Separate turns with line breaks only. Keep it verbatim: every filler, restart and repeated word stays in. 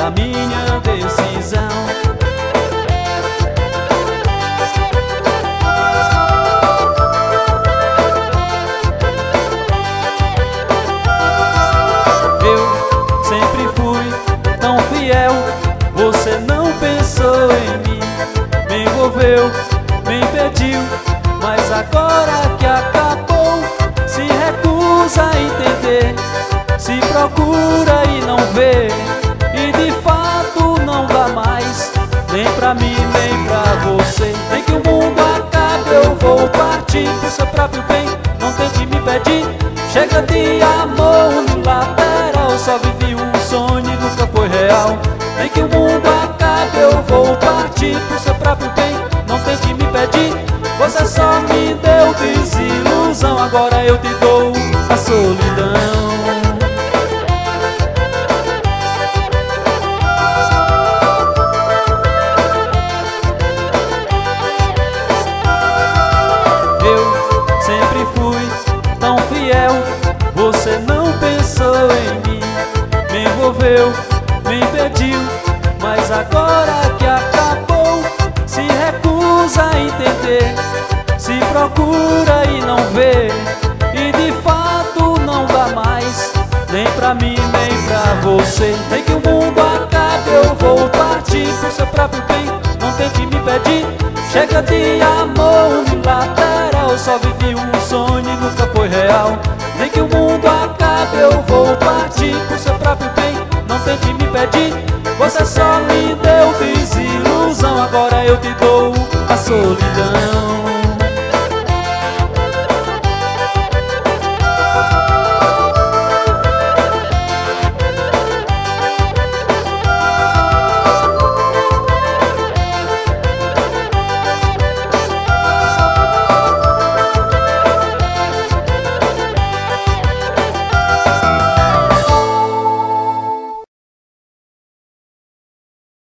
da minha decisão. Eu sempre fui tão fiel, você não pensou em mim. Me envolveu, me impediu, mas agora que acabou, se recusa a entender, se procura e não vê, e de fato não dá mais, nem pra mim, nem pra você. Nem que o mundo acabe, eu vou partir pro seu próprio bem, não tente me pedir. Chega de amor unilateral, só vivi um sonho e nunca foi real. Nem que o mundo acabe, eu vou partir pro seu próprio bem, não tente me pedir. Você só me deu desilusão, agora eu te dou a solidão. Eu sempre fui tão fiel, você não pensou em mim. Me envolveu, me impediu, mas agora que acabou, se recusa a entender, se procura e não vê, e de fato não dá mais, nem pra mim, nem pra você. Nem que o mundo acabe, eu vou partir pro seu próprio bem, não tente me pedir. Chega de amor unilateral, só vivi um sonho e nunca foi real. Nem que o mundo acabe, eu vou partir pro seu próprio bem, não tente me pedir. Você só me deu desilusão, agora eu te dou a solidão.